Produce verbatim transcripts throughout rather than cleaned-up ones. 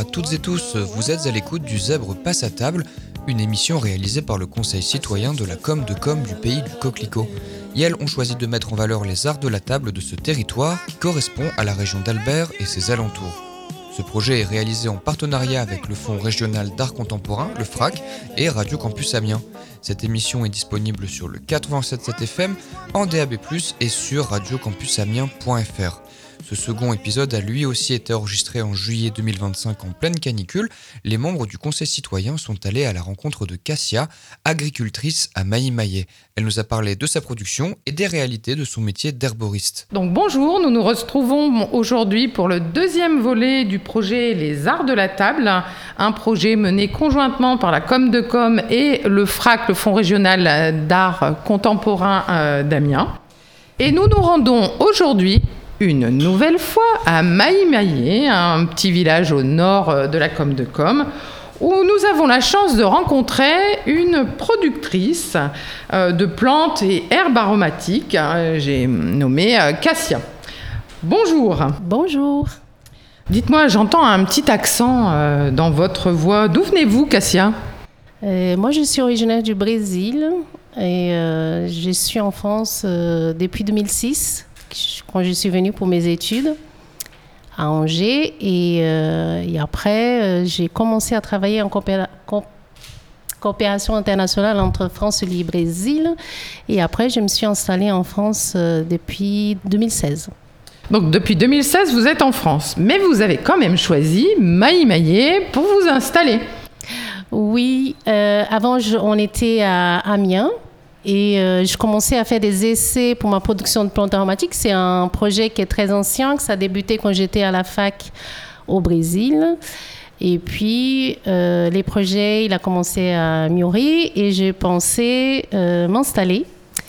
Bonjour toutes et tous, vous êtes à l'écoute du Zèbre Passe à table, une émission réalisée par le Conseil citoyen de la com de com du pays du Coquelicot. Et elles ont choisi de mettre en valeur les arts de la table de ce territoire qui correspond à la région d'Albert et ses alentours. Ce projet est réalisé en partenariat avec le Fonds régional d'art contemporain, le F R A C, et Radio Campus Amiens. Cette émission est disponible sur le quatre-vingt-sept virgule sept F M, en D A B plus, et sur radio campus amiens point F R. Ce second épisode a lui aussi été enregistré en juillet deux mille vingt-cinq en pleine canicule. Les membres du Conseil citoyen sont allés à la rencontre de Cassia, agricultrice à Mailly-Maillet. Elle nous a parlé de sa production et des réalités de son métier d'herboriste. Donc bonjour, nous nous retrouvons aujourd'hui pour le deuxième volet du projet Les Arts de la Table, un projet mené conjointement par la com de com et le F R A C, le Fonds régional d'art contemporain d'Amiens. Et nous nous rendons aujourd'hui une nouvelle fois à Mailly-Maillet, un petit village au nord de la com de com, où nous avons la chance de rencontrer une productrice de plantes et herbes aromatiques. J'ai nommé Cassia. Bonjour. Bonjour. Dites-moi, j'entends un petit accent dans votre voix. D'où venez-vous, Cassia ? euh, Moi, je suis originaire du Brésil et euh, je suis en France euh, depuis deux mille six. Quand je suis venue pour mes études à Angers et, euh, et après euh, j'ai commencé à travailler en coopéra- co- coopération internationale entre France et le Brésil et après je me suis installée en France euh, depuis deux mille seize. Donc depuis deux mille seize vous êtes en France, mais vous avez quand même choisi Mailly-Maillet pour vous installer. Oui, euh, avant je, on était à Amiens. Et euh, je commençais à faire des essais pour ma production de plantes aromatiques. C'est un projet qui est très ancien, que ça a débuté quand j'étais à la fac au Brésil. Et puis, euh, les projets, il a commencé à mûrir et j'ai pensé euh, m'installer.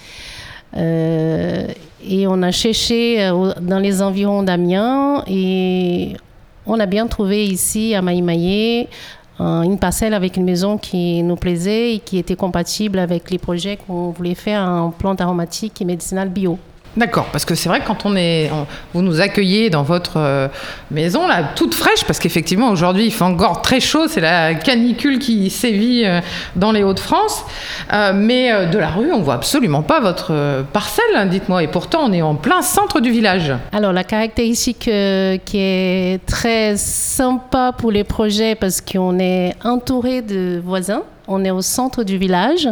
Euh, et on a cherché euh, dans les environs d'Amiens et on a bien trouvé ici à Mailly-Maillet une parcelle avec une maison qui nous plaisait et qui était compatible avec les projets qu'on voulait faire en plantes aromatiques et médicinales bio. D'accord, parce que c'est vrai que quand on est, on, vous nous accueillez dans votre euh, maison, là, toute fraîche, parce qu'effectivement aujourd'hui il fait encore très chaud, c'est la canicule qui sévit euh, dans les Hauts-de-France, euh, mais euh, de la rue on voit absolument pas votre euh, parcelle, hein, dites-moi, et pourtant on est en plein centre du village. Alors la caractéristique euh, qui est très sympa pour les projets, parce qu'on est entouré de voisins, on est au centre du village.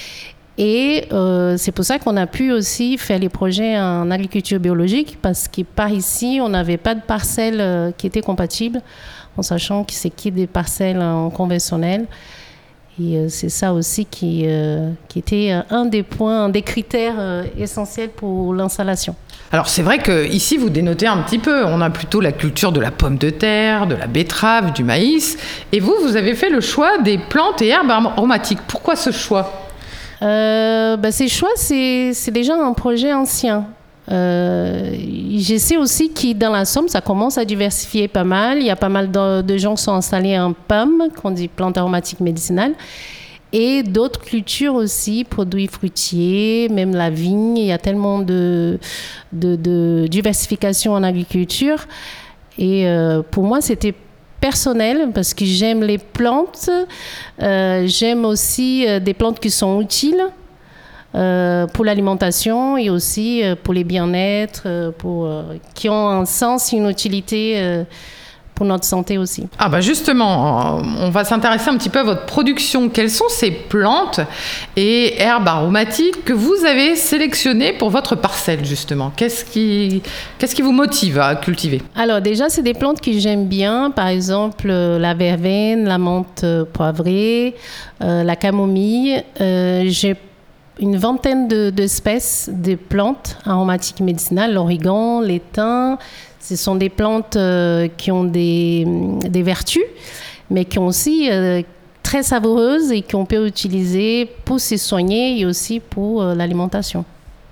Et euh, c'est pour ça qu'on a pu aussi faire les projets en agriculture biologique, parce que par ici, on n'avait pas de parcelles euh, qui étaient compatibles, en sachant que c'est qui des parcelles en conventionnel. Et euh, c'est ça aussi qui, euh, qui était un des points, un des critères euh, essentiels pour l'installation. Alors c'est vrai qu'ici vous dénotez un petit peu, on a plutôt la culture de la pomme de terre, de la betterave, du maïs, et vous, vous avez fait le choix des plantes et herbes aromatiques. Pourquoi ce choix ? Euh, bah, ces choix, c'est, c'est déjà un projet ancien. Euh, je sais aussi que dans la Somme, ça commence à diversifier pas mal. Il y a pas mal de, de gens qui sont installés en P A M, qu'on dit plantes aromatiques médicinales, et d'autres cultures aussi, produits fruitiers, même la vigne. Il y a tellement de, de, de diversification en agriculture. Et euh, pour moi, c'était personnel, parce que j'aime les plantes, euh, j'aime aussi euh, des plantes qui sont utiles euh, pour l'alimentation et aussi euh, pour les bien-être, euh, pour, euh, qui ont un sens, une utilité euh, pour notre santé aussi. Ah bah justement, on va s'intéresser un petit peu à votre production. Quelles sont ces plantes et herbes aromatiques que vous avez sélectionnées pour votre parcelle justement ? Qu'est-ce qui, qu'est-ce qui vous motive à cultiver ? Alors déjà, c'est des plantes que j'aime bien, par exemple euh, la verveine, la menthe euh, poivrée, euh, la camomille. Euh, j'ai une vingtaine de, d'espèces de plantes aromatiques médicinales, l'origan, l'étain. Ce sont des plantes euh, qui ont des, des vertus, mais qui ont aussi euh, très savoureuses et qu'on peut utiliser pour se soigner et aussi pour euh, l'alimentation.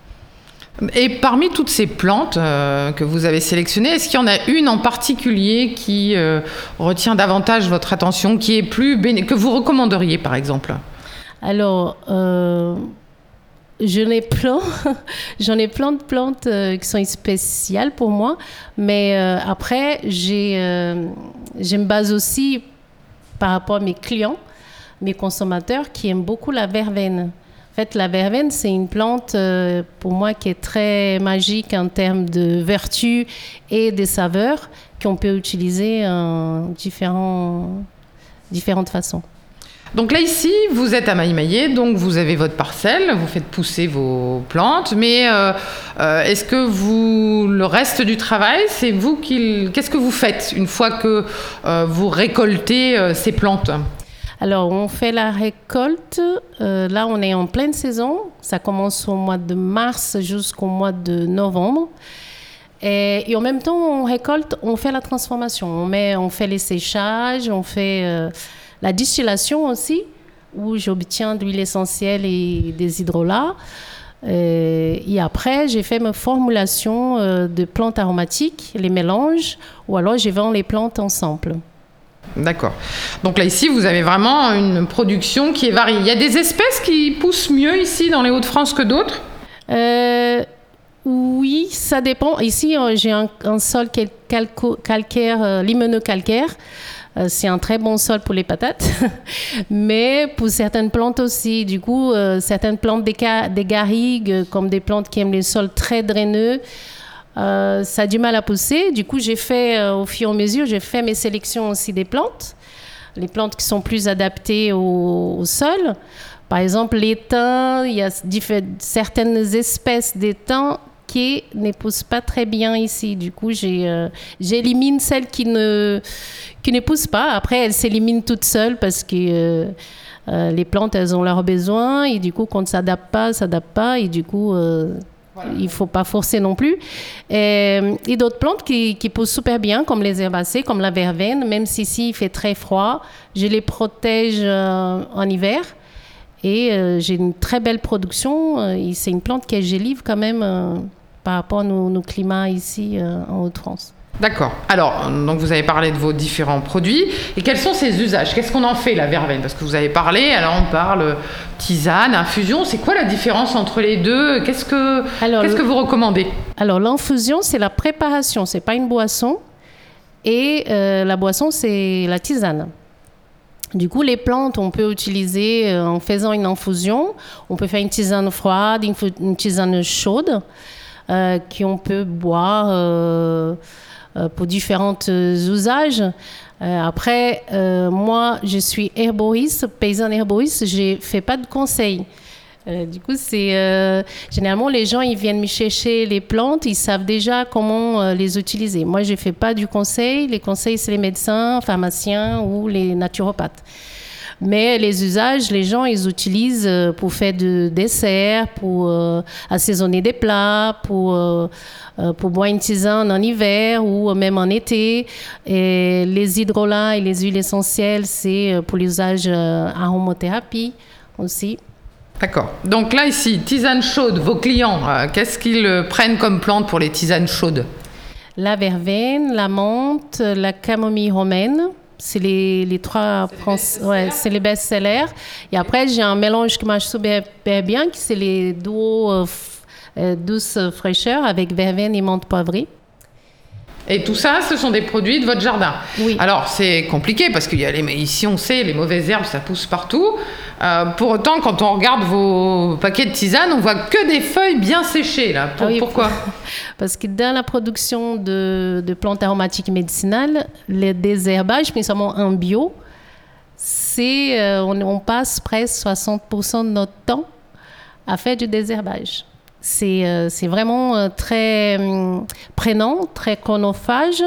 Et parmi toutes ces plantes euh, que vous avez sélectionnées, est-ce qu'il y en a une en particulier qui euh, retient davantage votre attention, qui est plus béné- que vous recommanderiez par exemple ? Alors, euh, Je n'ai plein, j'en ai plein de plantes euh, qui sont spéciales pour moi, mais euh, après, j'ai, euh, je me base aussi par rapport à mes clients, mes consommateurs qui aiment beaucoup la verveine. En fait, la verveine, c'est une plante euh, pour moi qui est très magique en termes de vertus et de saveurs qu'on peut utiliser en différents, différentes façons. Donc là, ici, vous êtes à Maïmaillé, donc vous avez votre parcelle, vous faites pousser vos plantes, mais euh, euh, est-ce que vous, le reste du travail, c'est vous qui... Qu'est-ce que vous faites une fois que euh, vous récoltez euh, ces plantes ? Alors, on fait la récolte. Euh, là, on est en pleine saison. Ça commence au mois de mars jusqu'au mois de novembre. Et, et en même temps, on récolte, on fait la transformation. On, met, on fait les séchages, on fait... Euh, la distillation aussi, où j'obtiens de l'huile essentielle et des hydrolats. Euh, et après, j'ai fait ma formulation euh, de plantes aromatiques, les mélanges, ou alors je vends les plantes ensemble. D'accord. Donc là, ici, vous avez vraiment une production qui est variée. Il y a des espèces qui poussent mieux ici dans les Hauts-de-France que d'autres ? euh, Oui, ça dépend. Ici, euh, j'ai un, un sol calco, calcaire, euh, limoneux-calcaire. Euh, c'est un très bon sol pour les patates, mais pour certaines plantes aussi. Du coup, euh, certaines plantes des, ca- des garrigues, comme des plantes qui aiment les sols très draineux, euh, ça a du mal à pousser. Du coup, j'ai fait, euh, au fur et à mesure, j'ai fait mes sélections aussi des plantes, les plantes qui sont plus adaptées au, au sol. Par exemple, l'étain, il y a diff- certaines espèces d'étain qui ne poussent pas très bien ici. Du coup, j'ai, euh, j'élimine celles qui ne, qui ne poussent pas. Après, elles s'éliminent toutes seules parce que euh, euh, les plantes, elles ont leurs besoins. Et du coup, quand ça ne s'adapte pas, ça ne s'adapte pas. Et du coup, euh, voilà. Il ne faut pas forcer non plus. Et, et d'autres plantes qui, qui poussent super bien, comme les herbacées, comme la verveine. Même si ici, il fait très froid, je les protège euh, en hiver. Et euh, j'ai une très belle production. Et c'est une plante que je livre quand même... Euh, par rapport à nos, nos climats ici euh, en Hauts-de-France. D'accord. Alors, donc vous avez parlé de vos différents produits. Et quels sont ces usages ? Qu'est-ce qu'on en fait, la verveine ? Parce que vous avez parlé, alors on parle tisane, infusion. C'est quoi la différence entre les deux ? Qu'est-ce que, alors, qu'est-ce que vous recommandez ? Alors, l'infusion, c'est la préparation. Ce n'est pas une boisson. Et euh, la boisson, c'est la tisane. Du coup, les plantes, on peut utiliser euh, en faisant une infusion. On peut faire une tisane froide, une, une tisane chaude. Euh, qu'on peut boire euh, euh, pour différents usages. Euh, après, euh, moi, je suis herboriste, paysanne herboriste, je ne fais pas de conseils. Euh, du coup, c'est euh, généralement les gens ils viennent me chercher les plantes, ils savent déjà comment euh, les utiliser. Moi, je ne fais pas du conseil. Les conseils, c'est les médecins, pharmaciens ou les naturopathes. Mais les usages, les gens, ils utilisent pour faire des desserts, pour euh, assaisonner des plats, pour, euh, pour boire une tisane en hiver ou même en été. Et les hydrolats et les huiles essentielles, c'est pour l'usage euh, aromothérapie aussi. D'accord. Donc là, ici, tisane chaude, vos clients, euh, qu'est-ce qu'ils prennent comme plante pour les tisanes chaudes ? La verveine, la menthe, la camomille romaine. C'est les, les trois... C'est les, ouais, c'est les best-sellers. Et après, j'ai un mélange qui marche super bien, qui c'est les duos euh, euh, douce fraîcheur avec verveine et menthe poivrée. Et tout ça, ce sont des produits de votre jardin. Oui. Alors, c'est compliqué parce qu'il y a les, ici, on sait, les mauvaises herbes, ça pousse partout. Euh, pour autant, quand on regarde vos paquets de tisane, on voit que des feuilles bien séchées, là. Pour, ah oui, pourquoi ? Parce que dans la production de, de plantes aromatiques médicinales, le désherbage, principalement en bio, c'est, euh, on, on passe presque soixante pour cent de notre temps à faire du désherbage. C'est, euh, c'est vraiment euh, très euh, prenant, très chronophage.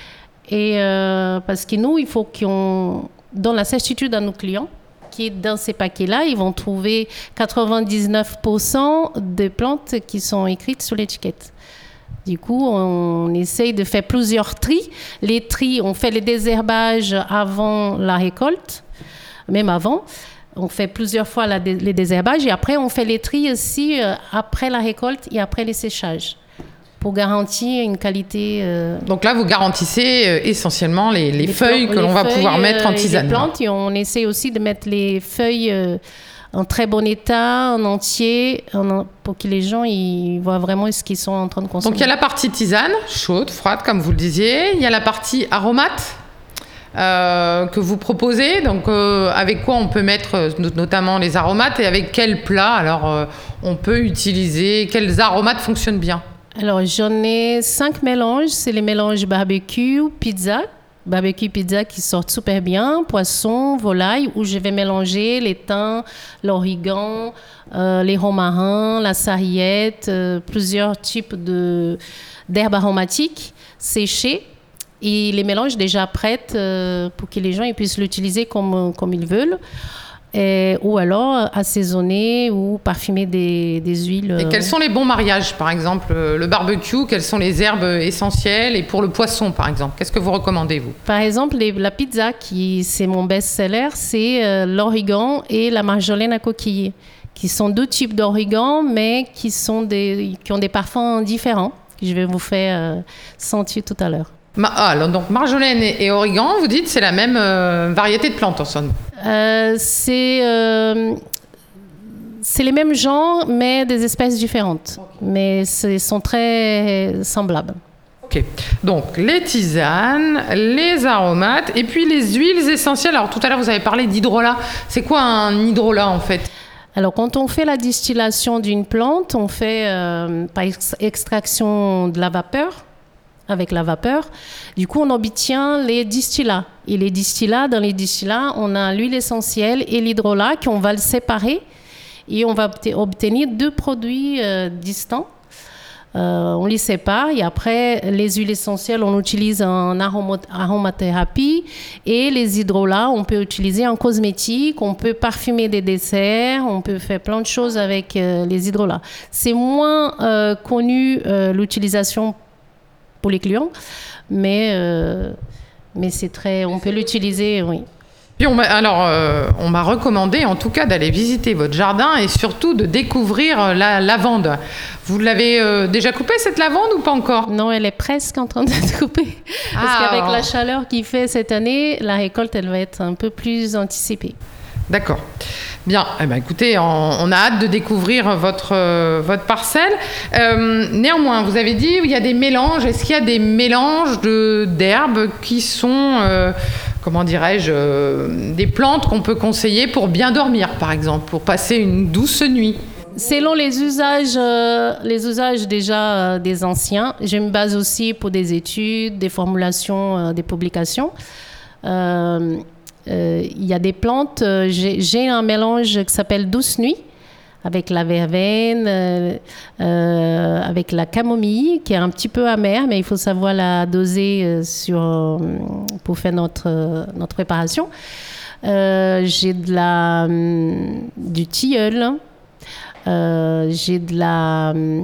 Et euh, parce que nous, il faut qu'on donne la certitude à nos clients qui, dans ces paquets-là, ils vont trouver quatre-vingt-dix-neuf pour cent des plantes qui sont écrites sur l'étiquette. Du coup, on essaye de faire plusieurs tris. Les tris, on fait les désherbages avant la récolte, même avant. On fait plusieurs fois la, les désherbages et après, on fait les tris aussi euh, après la récolte et après les séchages pour garantir une qualité... Euh, Donc là, vous garantissez euh, essentiellement les, les, les feuilles plan- que l'on va feuilles, pouvoir mettre en tisane. Les plantes, et on essaie aussi de mettre les feuilles euh, en très bon état, en entier, en, pour que les gens ils voient vraiment ce qu'ils sont en train de consommer. Donc il y a la partie tisane, chaude, froide, comme vous le disiez. Il y a la partie aromate euh, que vous proposez. Donc euh, avec quoi on peut mettre notamment les aromates et avec quels plats alors euh, on peut utiliser, quels aromates fonctionnent bien? Alors j'en ai cinq mélanges. C'est les mélanges barbecue, pizza. Barbecue pizza qui sortent super bien, poisson, volaille, où je vais mélanger les thym, l'origan, euh, les romarins, la sarriette, euh, plusieurs types de, d'herbes aromatiques séchées. Et les mélanges déjà prêtes euh, pour que les gens ils puissent l'utiliser comme, comme ils veulent. Et, ou alors assaisonner ou parfumer des, des huiles. Et quels sont les bons mariages, par exemple, le barbecue, quelles sont les herbes essentielles, et pour le poisson, par exemple, qu'est-ce que vous recommandez, vous? Par exemple, les, la pizza, qui c'est mon best-seller, c'est euh, l'origan et la marjolaine à coquiller, qui sont deux types d'origan, mais qui, sont des, qui ont des parfums différents, que je vais vous faire euh, sentir tout à l'heure. Ma- ah, donc marjolaine et, et origan, vous dites, c'est la même euh, variété de plantes en somme. Euh, c'est, euh, c'est les mêmes genres, mais des espèces différentes. Okay. Mais ce sont très semblables. Ok. Donc les tisanes, les aromates et puis les huiles essentielles. Alors tout à l'heure, vous avez parlé d'hydrolat. C'est quoi un hydrolat en fait? Alors, quand on fait la distillation d'une plante, on fait euh, par ex- extraction de la vapeur. Avec la vapeur. Du coup, on obtient les distillats. Et les distillats, dans les distillats, on a l'huile essentielle et l'hydrolat qu'on va le séparer. Et on va obtenir deux produits euh, distants. Euh, on les sépare. Et après, les huiles essentielles, on utilise en aroma- aromathérapie. Et les hydrolats, on peut utiliser en cosmétique. On peut parfumer des desserts. On peut faire plein de choses avec euh, les hydrolats. C'est moins euh, connu euh, l'utilisation pour les clients, mais, euh, mais c'est très, on peut l'utiliser, oui. Puis on m'a, alors, euh, on m'a recommandé en tout cas d'aller visiter votre jardin et surtout de découvrir la lavande. Vous l'avez euh, déjà coupée cette lavande ou pas encore? Non, elle est presque en train de couper. Parce ah, qu'avec alors... la chaleur qu'il fait cette année, la récolte, elle va être un peu plus anticipée. D'accord. Bien. Eh ben, écoutez, on, on a hâte de découvrir votre, euh, votre parcelle. Euh, néanmoins, vous avez dit il y a des mélanges. Est-ce qu'il y a des mélanges de, d'herbes qui sont, euh, comment dirais-je, euh, des plantes qu'on peut conseiller pour bien dormir, par exemple, pour passer une douce nuit? Selon les usages, euh, les usages déjà euh, des anciens, je me base aussi pour des études, des formulations, euh, des publications. Euh, Euh, il y a des plantes, euh, j'ai, j'ai un mélange qui s'appelle Douce Nuit, avec la verveine, euh, euh, avec la camomille, qui est un petit peu amère, mais il faut savoir la doser euh, sur, euh, pour faire notre, euh, notre préparation. Euh, j'ai de la, euh, du tilleul, euh, j'ai de la... Euh,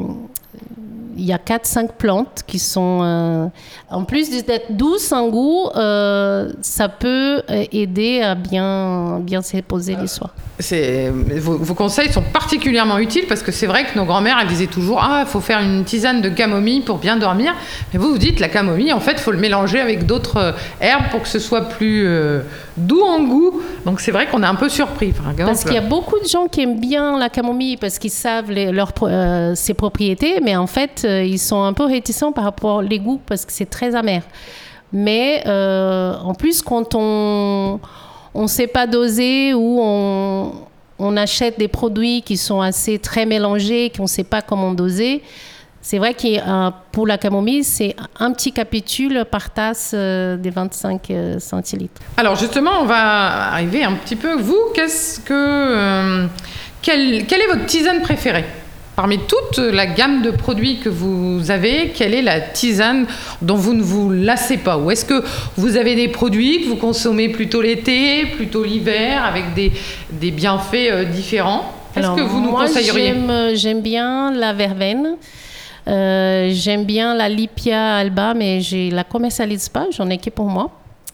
il y a quatre cinq plantes qui sont... Euh, en plus d'être douces en goût, euh, ça peut aider à bien, bien se reposer les soirs. C'est, vos, vos conseils sont particulièrement utiles parce que c'est vrai que nos grand-mères, elles disaient toujours « Ah, il faut faire une tisane de camomille pour bien dormir ». Mais vous, vous dites la camomille, en fait, il faut le mélanger avec d'autres herbes pour que ce soit plus euh, doux en goût. Donc c'est vrai qu'on est un peu surpris. Par exemple. Parce qu'il y a beaucoup de gens qui aiment bien la camomille parce qu'ils savent les, leur, euh, ses propriétés, mais en fait, euh, ils sont un peu réticents par rapport aux goûts parce que c'est très amer. Mais euh, en plus, quand on on ne sait pas doser ou on, on achète des produits qui sont assez très mélangés, qu'on ne sait pas comment doser, c'est vrai que euh, pour la camomille, c'est un petit capitule par tasse euh, des vingt-cinq euh, centilitres. Alors justement, on va arriver un petit peu. Vous, qu'est-ce que, euh, quelle, quelle est votre tisane préférée ? Parmi toute la gamme de produits que vous avez, quelle est la tisane dont vous ne vous lassez pas? Ou est-ce que vous avez des produits que vous consommez plutôt l'été, plutôt l'hiver, avec des, des bienfaits euh, différents? Qu'est-ce Alors, que vous nous moi, conseilleriez? j'aime, j'aime bien la verveine. Euh, j'aime bien la Lipia alba, mais je ne la commercialise pas, j'en ai que pour moi.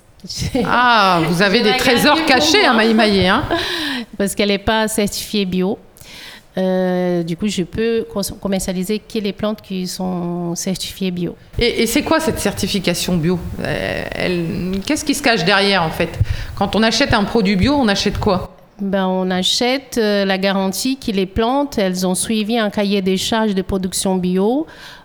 Ah, vous avez des trésors cachés à Maïmaï, hein? Parce qu'elle n'est pas certifiée bio. Euh, du coup, je peux commercialiser que les plantes qui sont certifiées bio. Et, et c'est quoi cette certification bio? euh, elle, Qu'est-ce qui se cache derrière, en fait? Quand on achète un produit bio, on achète quoi? Ben, on achète euh, la garantie que les plantes, elles ont suivi un cahier des charges de production bio.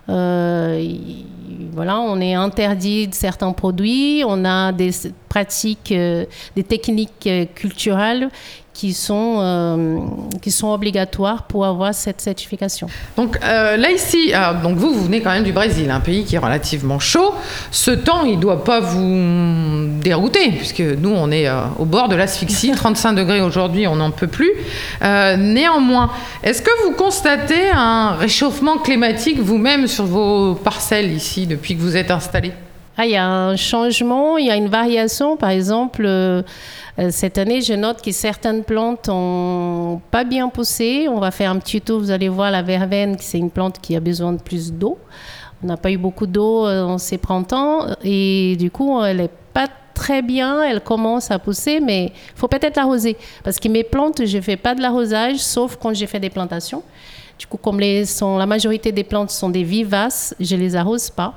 Euh, y, voilà, on est interdit de certains produits, on a des pratiques, euh, des techniques euh, culturelles qui sont, euh, qui sont obligatoires pour avoir cette certification. Donc euh, là ici, alors, donc vous, vous venez quand même du Brésil, un pays qui est relativement chaud. Ce temps, il ne doit pas vous dérouter, puisque nous, on est euh, au bord de l'asphyxie. trente-cinq degrés aujourd'hui, on n'en peut plus. Euh, néanmoins, est-ce que vous constatez un réchauffement climatique vous-même sur vos parcelles ici, depuis que vous êtes installés ? Ah, il y a un changement, il y a une variation. Par exemple, euh, cette année, je note que certaines plantes n'ont pas bien poussé. On va faire un petit tour, vous allez voir la verveine, c'est une plante qui a besoin de plus d'eau. On n'a pas eu beaucoup d'eau en ces printemps et du coup, elle n'est pas très bien, elle commence à pousser, mais il faut peut-être l'arroser. Parce que mes plantes, je ne fais pas de l'arrosage, sauf quand j'ai fait des plantations. Du coup, comme les, sont, la majorité des plantes sont des vivaces, je ne les arrose pas.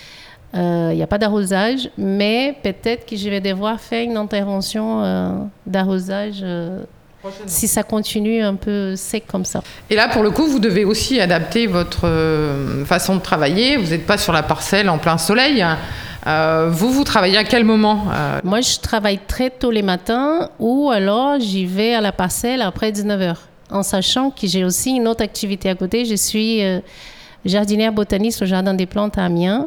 Il euh, n'y a pas d'arrosage, mais peut-être que je vais devoir faire une intervention euh, d'arrosage euh, si ça continue un peu sec comme ça. Et là, pour le coup, vous devez aussi adapter votre euh, façon de travailler. Vous n'êtes pas sur la parcelle en plein soleil. Euh, vous, vous travaillez à quel moment ? euh... Moi, je travaille très tôt les matins ou alors j'y vais à la parcelle après dix-neuf heures, en sachant que j'ai aussi une autre activité à côté. Je suis euh, jardinière botaniste au Jardin des Plantes à Amiens.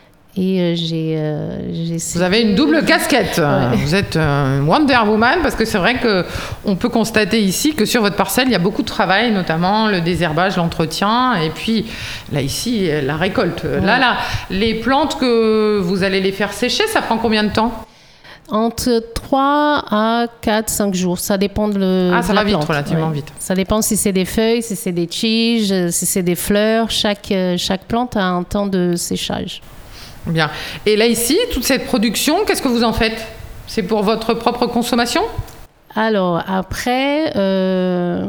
Et euh, j'ai, euh, j'ai... Vous avez une double casquette. Ouais. Vous êtes euh, Wonder Woman, parce que c'est vrai qu'on peut constater ici que sur votre parcelle, il y a beaucoup de travail, notamment le désherbage, l'entretien, et puis là, ici, la récolte. Ouais. Là, là, les plantes que vous allez les faire sécher, ça prend combien de temps ? Entre trois à quatre, cinq jours. Ça dépend de, le, ah, ça de va la vite, plante. relativement ouais. vite. Ça Ça dépend si c'est des feuilles, si c'est des tiges, si c'est des fleurs. Chaque, chaque plante a un temps de séchage. Bien. Et là, ici, toute cette production, qu'est-ce que vous en faites ? C'est pour votre propre consommation ? Alors, après, euh,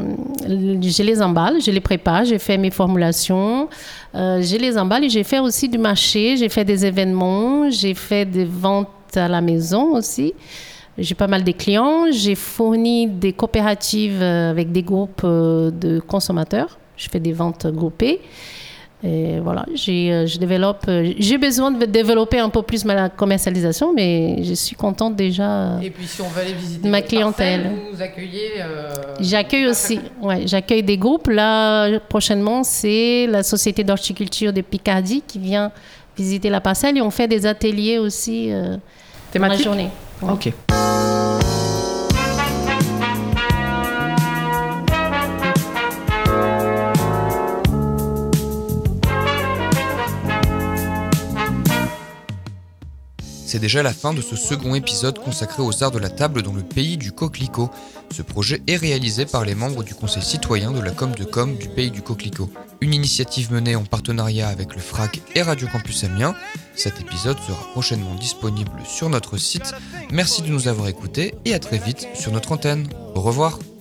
je les emballe, je les prépare, j'ai fait mes formulations, euh, je les emballe et j'ai fait aussi du marché, j'ai fait des événements, j'ai fait des ventes à la maison aussi. J'ai pas mal de clients, j'ai fourni des coopératives avec des groupes de consommateurs, je fais des ventes groupées. Et voilà, j'ai, je développe, j'ai besoin de développer un peu plus ma commercialisation, mais je suis contente déjà. Et puis si on veut aller visiter ma clientèle, parcelle, vous accueillez. Euh, j'accueille aussi, ouais, j'accueille des groupes. Là, prochainement, c'est la Société d'horticulture de Picardie qui vient visiter la parcelle et on fait des ateliers aussi euh, dans la journée. Ouais. Ok. C'est déjà la fin de ce second épisode consacré aux arts de la table dans le pays du coquelicot. Ce projet est réalisé par les membres du conseil citoyen de la Com de Com du pays du coquelicot. Une initiative menée en partenariat avec le F R A C et Radio Campus Amiens. Cet épisode sera prochainement disponible sur notre site. Merci de nous avoir écoutés et à très vite sur notre antenne. Au revoir.